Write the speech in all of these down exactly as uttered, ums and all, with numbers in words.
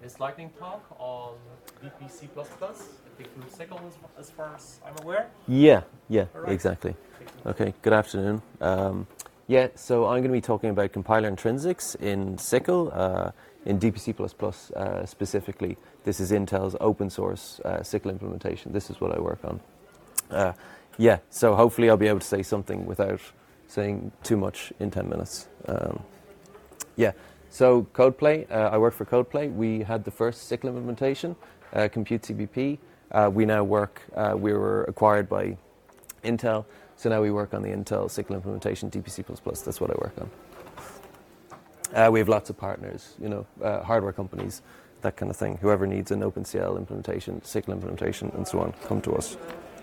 this lightning talk on D P C plus plus. I think from SYCL as, as far as I'm aware. Yeah, yeah, Right. exactly. Okay, good afternoon. Um, yeah, so I'm going to be talking about compiler intrinsics in SYCL, uh, in D P C plus plus uh, specifically. This is Intel's open source uh, SYCL implementation. This is what I work on. Uh, yeah, so hopefully I'll be able to say something without saying too much in ten minutes. Um, yeah, so CodePlay, uh, I work for CodePlay. We had the first SYCL implementation, uh, Compute C B P. Uh, we now work, uh, we were acquired by Intel, so now we work on the Intel SYCL implementation, D P C plus plus. That's what I work on. Uh, we have lots of partners, you know, uh, hardware companies, that kind of thing. Whoever needs an OpenCL implementation, SYCL implementation, and so on, come to us.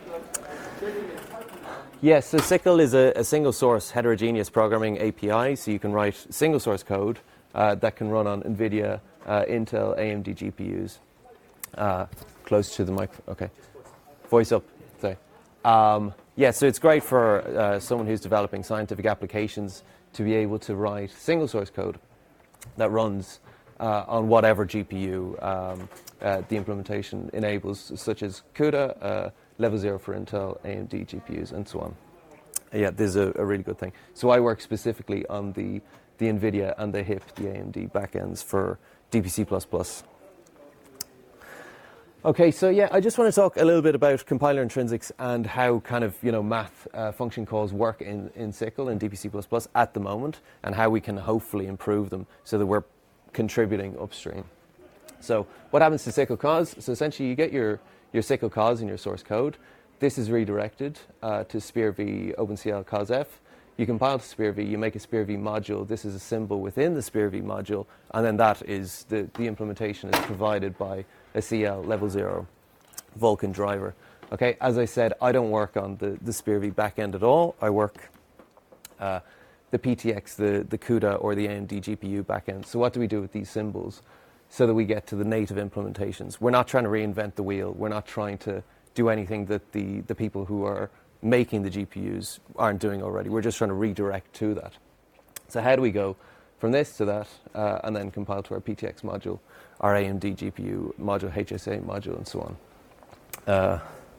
Yes, so SYCL is a, a single source heterogeneous programming A P I, so you can write single source code uh, that can run on NVIDIA, uh, Intel, A M D G P Us. Uh, close to the mic, okay. Voice up, sorry. Um, yeah, so it's great for uh, someone who's developing scientific applications to be able to write single source code that runs uh, on whatever G P U um, uh, the implementation enables, such as CUDA, uh, Level Zero for Intel, A M D G P Us, and so on. Yeah, this is a, a really good thing. So I work specifically on the, the NVIDIA and the H I P, the A M D backends for D P C plus plus. Okay, so yeah, I just want to talk a little bit about compiler intrinsics and how kind of, you know, math uh, function calls work in, in SYCL and D P C plus plus at the moment, and how we can hopefully improve them so that we're contributing upstream. So what happens to SYCL cause? So essentially you get your, your SYCL cause in your source code. This is redirected uh, to SPIR-V OpenCL COSF. You compile to SPIR-V, you make a SPIR-V module. This is a symbol within the SPIR-V module, and then that is, the, the implementation is provided by a C L Level Zero Vulkan driver. Okay, as I said, I don't work on the, the SPIR-V backend at all. I work uh, the P T X, the, the CUDA, or the A M D G P U backend. So what do we do with these symbols so that we get to the native implementations? We're not trying to reinvent the wheel. We're not trying to do anything that the, the people who are making the G P Us aren't doing already. We're just trying to redirect to that. So how do we go from this to that, uh, and then compile to our P T X module, our A M D G P U module, H S A module, and so on. Uh,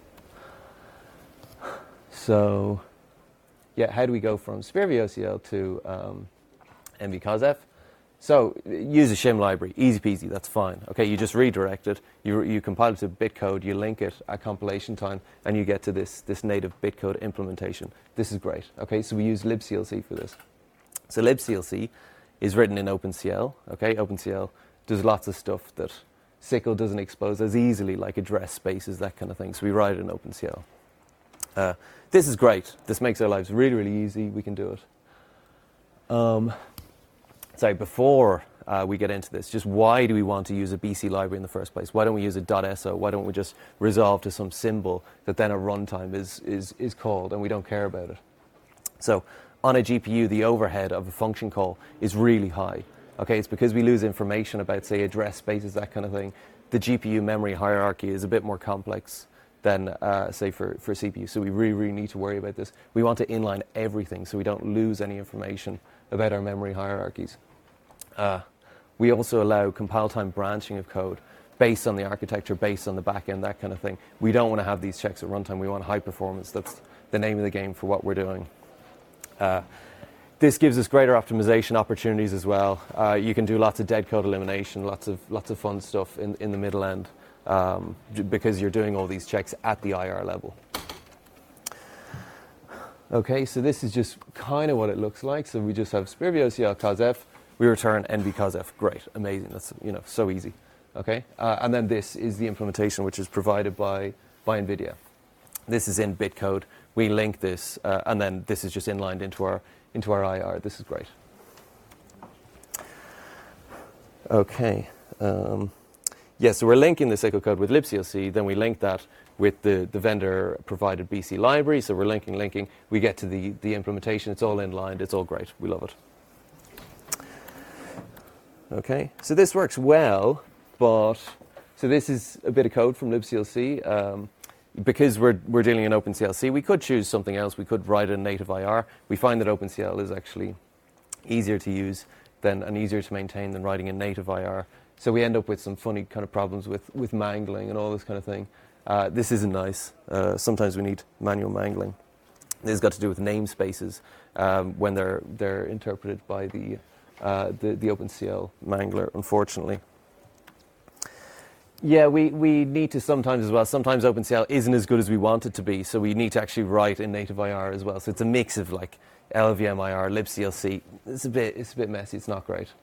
so, yeah, how do we go from SPIR-V O C L to um, N V COSF? So, use a shim library, easy peasy, that's fine. Okay, you just redirect it, you, you compile it to bitcode, you link it at compilation time, and you get to this, this native bitcode implementation. This is great. Okay, so we use libclc for this. So libclc is written in OpenCL. Okay, OpenCL does lots of stuff that SYCL doesn't expose as easily, like address spaces, that kind of thing. So we write it in OpenCL. Uh, this is great. This makes our lives really, really easy. We can do it. Um, sorry, before uh, we get into this, just why do we want to use a B C library in the first place? Why don't we use a .so? Why don't we just resolve to some symbol that then at runtime is, is, is called and we don't care about it? So on a G P U, the overhead of a function call is really high. Okay, it's because we lose information about, say, address spaces, that kind of thing. The G P U memory hierarchy is a bit more complex than, uh, say, for, for C P U. So we really, really need to worry about this. We want to inline everything so we don't lose any information about our memory hierarchies. Uh, we also allow compile time branching of code based on the architecture, based on the backend, that kind of thing. We don't want to have these checks at runtime. We want high performance. That's the name of the game for what we're doing. Uh, This gives us greater optimization opportunities as well. Uh, you can do lots of dead code elimination, lots of lots of fun stuff in, in the middle end um, because you're doing all these checks at the I R level. Okay, so this is just kind of what it looks like. So we just have SPIR-V O C L COSF. We return N V COSF. Great, amazing. That's, you know, so easy. Okay, uh, and then this is the implementation which is provided by by NVIDIA. This is in bitcode. We link this, uh, and then this is just inlined into our into our I R. This is great. Okay. Um, yeah, so we're linking the SYCL code with libclc, then we link that with the, the vendor-provided B C library, so we're linking, linking. We get to the, the implementation. It's all inlined. It's all great. We love it. Okay, so this works well, but... So this is a bit of code from libclc. Um, Because we're, we're dealing in OpenCLC, we could choose something else. We could write a native I R. We find that OpenCL is actually easier to use than, and easier to maintain than writing a native I R. So we end up with some funny kind of problems with, with mangling and all this kind of thing. Uh, this isn't nice. Uh, sometimes we need manual mangling. This has got to do with namespaces um, when they're they're interpreted by the uh, the, the OpenCL mangler, unfortunately. Yeah, we, we need to sometimes as well. Sometimes OpenCL isn't as good as we want it to be, so we need to actually write in native I R as well. So it's a mix of like L L V M I R, libclc. It's a bit it's a bit messy. It's not great.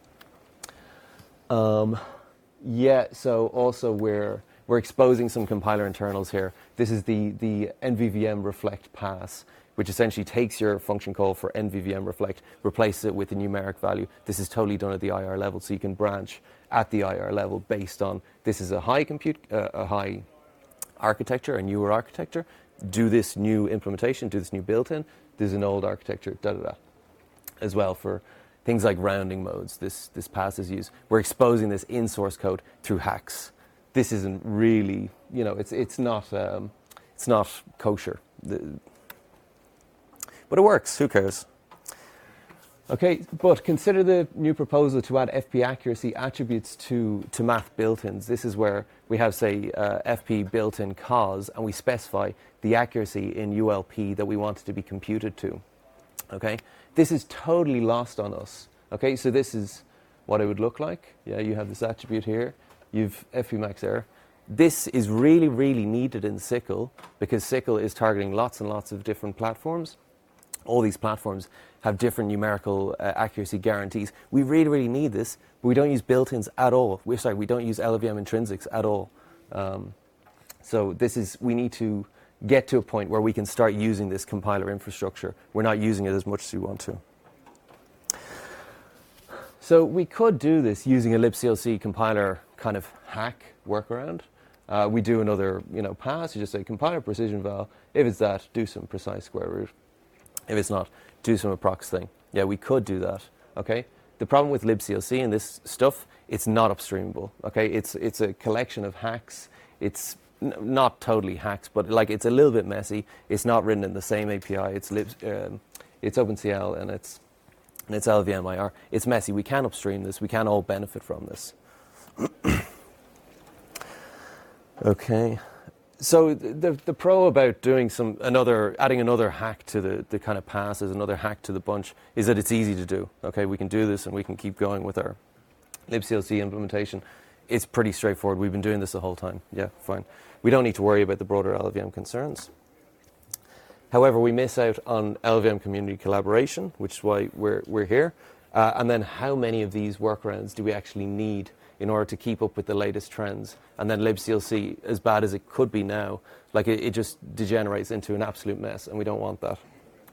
Um, yeah. So also we're we're exposing some compiler internals here. This is the the N V V M reflect pass, which essentially takes your function call for N V V M reflect, replaces it with a numeric value. This is totally done at the I R level, so you can branch at the I R level based on this is a high compute, uh, a high architecture, a newer architecture. Do this new implementation, do this new built-in. There's an old architecture, da da da. As well for things like rounding modes, this this pass is used. We're exposing this in source code through hacks. This isn't really, you know, it's it's not um, it's not kosher, the, but it works. Who cares? Okay, but consider the new proposal to add F P accuracy attributes to, to math built-ins. This is where we have, say, uh, F P built-in cos, and we specify the accuracy in U L P that we want it to be computed to. Okay, this is totally lost on us. Okay, so this is what it would look like. Yeah, you have this attribute here. You've F P max error. This is really, really needed in S Q L because S Q L is targeting lots and lots of different platforms. All these platforms have different numerical uh, accuracy guarantees. We really, really need this, but we don't use built-ins at all. We're sorry, we don't use L L V M intrinsics at all. Um, so this is, we need to get to a point where we can start using this compiler infrastructure. We're not using it as much as we want to. So we could do this using a libclc compiler kind of hack workaround. Uh, we do another, you know, pass. You just say compiler precision val. If it's that, do some precise square root. If it's not, do some approx thing. Yeah, we could do that. Okay. The problem with libclc and this stuff, it's not upstreamable. Okay, it's it's a collection of hacks. It's n- not totally hacks, but like it's a little bit messy. It's not written in the same A P I. It's lib, um, it's OpenCL and it's and it's L L V M I R. It's messy. We can upstream this. We can all benefit from this. Okay. So the the pro about doing some another adding another hack to the, the kind of passes, another hack to the bunch, is that it's easy to do. Okay, we can do this and we can keep going with our libclc implementation. It's pretty straightforward. We've been doing this the whole time. Yeah, fine. We don't need to worry about the broader L L V M concerns. However, we miss out on L L V M community collaboration, which is why we're we're here. Uh, and then how many of these workarounds do we actually need in order to keep up with the latest trends? And then libclc, as bad as it could be now, like it, it just degenerates into an absolute mess, and we don't want that.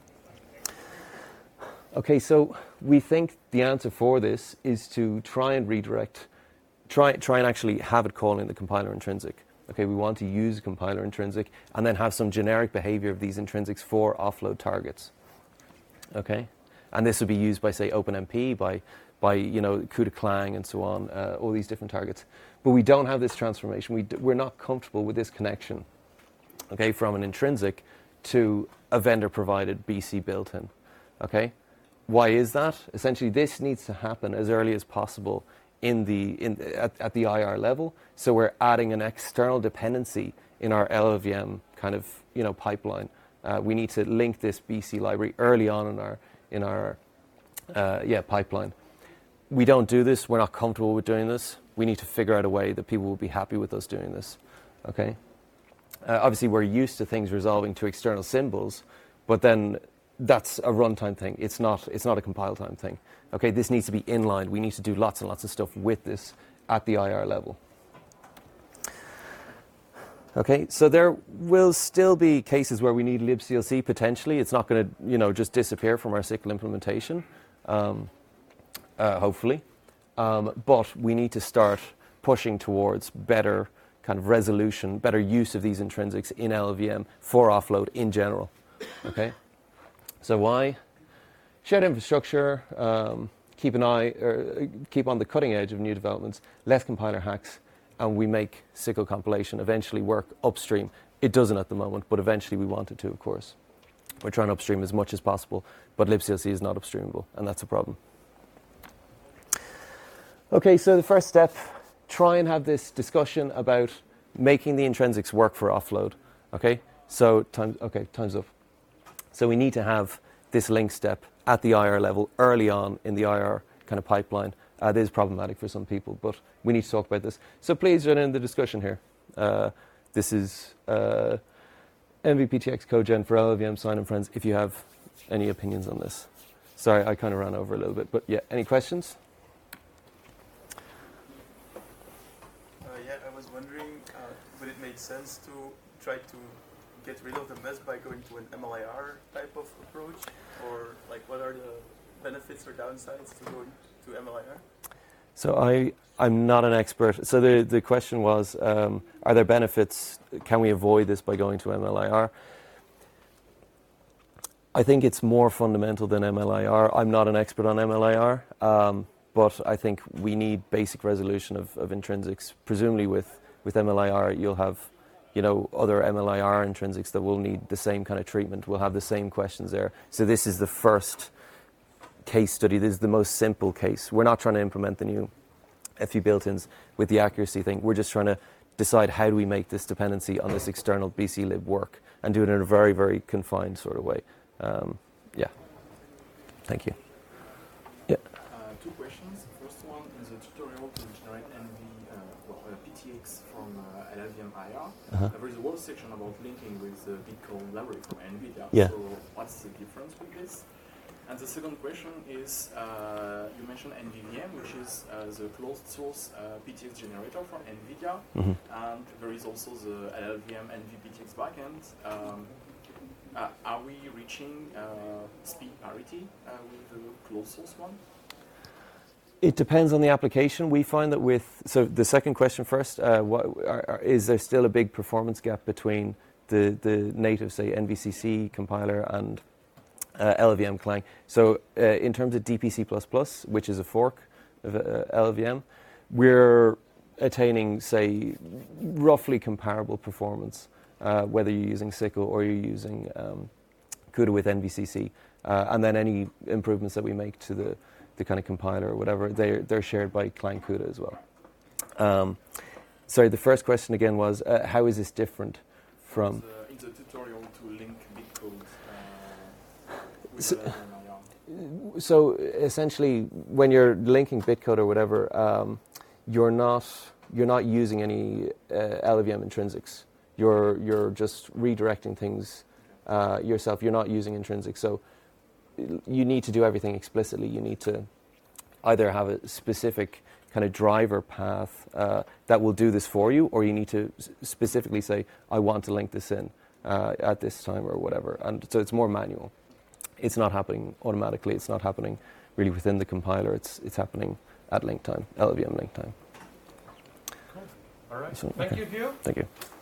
Okay, so we think the answer for this is to try and redirect, try, try and actually have it calling the compiler intrinsic. Okay, we want to use compiler intrinsic and then have some generic behavior of these intrinsics for offload targets. Okay, and this would be used by, say, OpenMP, by by, you know, CUDA-Clang and so on, uh, all these different targets. But we don't have this transformation. We d- we're not comfortable with this connection, okay, from an intrinsic to a vendor-provided B C built-in, okay? Why is that? Essentially, this needs to happen as early as possible in the, in, at, at the I R level, so we're adding an external dependency in our L L V M kind of, you know, pipeline. Uh, we need to link this B C library early on in our, in our uh, yeah, pipeline. We don't do this. We're not comfortable with doing this. We need to figure out a way that people will be happy with us doing this. Okay. Uh, obviously, we're used to things resolving to external symbols, but then that's a runtime thing. It's not. It's not a compile time thing. Okay. This needs to be inline. We need to do lots and lots of stuff with this at the I R level. Okay. So there will still be cases where we need libclc potentially. It's not going to, you know, just disappear from our S Q L implementation. Um, Uh, hopefully, um, but we need to start pushing towards better kind of resolution, better use of these intrinsics in L L V M for offload in general. Okay, so why? Shared infrastructure, um, keep an eye, or keep on the cutting edge of new developments, less compiler hacks, and we make S Q L compilation eventually work upstream. It doesn't at the moment, but eventually we want it to, of course. We're trying to upstream as much as possible, but libclc is not upstreamable, and that's a problem. Okay, so the first step, try and have this discussion about making the intrinsics work for offload. Okay, so time, okay, time's up. So we need to have this link step at the I R level early on in the I R kind of pipeline. Uh, this is problematic for some people, but we need to talk about this. So please join in the discussion here. Uh, this is uh, M V P T X CodeGen for L L V M, Sign and Friends, if you have any opinions on this. Sorry, I kind of ran over a little bit, but yeah, any questions? Uh, yeah, I was wondering, uh, would it make sense to try to get rid of the mess by going to an M L I R type of approach? Or like what are the benefits or downsides to going to M L I R? So I, I'm not an expert. So the, the question was, um, are there benefits? Can we avoid this by going to M L I R? I think it's more fundamental than M L I R. I'm not an expert on M L I R, um, but I think we need basic resolution of, of intrinsics. Presumably with, with M L I R, you'll have, you know, other M L I R intrinsics that will need the same kind of treatment, will have the same questions there. So this is the first case study. This is the most simple case. We're not trying to implement the new F U built-ins with the accuracy thing. We're just trying to decide how do we make this dependency on this external B C lib work and do it in a very, very confined sort of way. Um, yeah. Thank you. Yeah. Uh, two questions. First one is a tutorial to generate N V uh, well, uh, P T X from uh, L L V M I R. Uh-huh. Uh, there is a whole section about linking with the Bitcode library from NVIDIA. Yeah. So what's the difference with this? And the second question is, uh, you mentioned N V V M, which is uh, the closed source uh, P T X generator from NVIDIA. Mm-hmm. And there is also the L L V M N V P T X backend. Um, uh, are we reaching uh, speed parity uh, with the closed source one? It depends on the application. We find that with, so the second question first, uh, what, are, are, is there still a big performance gap between the, the native, say, N V C C compiler and uh, L L V M Clang? So uh, in terms of D P C plus plus, which is a fork of uh, L L V M, we're attaining, say, roughly comparable performance, uh, whether you're using S I C L or you're using um, CUDA with N V C C. Uh, and then any improvements that we make to the the kind of compiler or whatever, they're, they're shared by Clang CUDA as well. Um, sorry, the first question again was, uh, how is this different from... The, in the tutorial to link Bitcode uh, with So- L L V M I R. So essentially, when you're linking Bitcode or whatever, um, you're not you're not using any uh, L L V M intrinsics. You're you're just redirecting things uh, yourself. You're not using intrinsics. So you need to do everything explicitly. You need to either have a specific kind of driver path uh, that will do this for you, or you need to s- specifically say, I want to link this in uh, at this time or whatever. And so it's more manual. It's not happening automatically. It's not happening really within the compiler. It's it's happening at link time, L L V M link time. Cool. All right. So, Thank okay. you, Hugh. Thank you.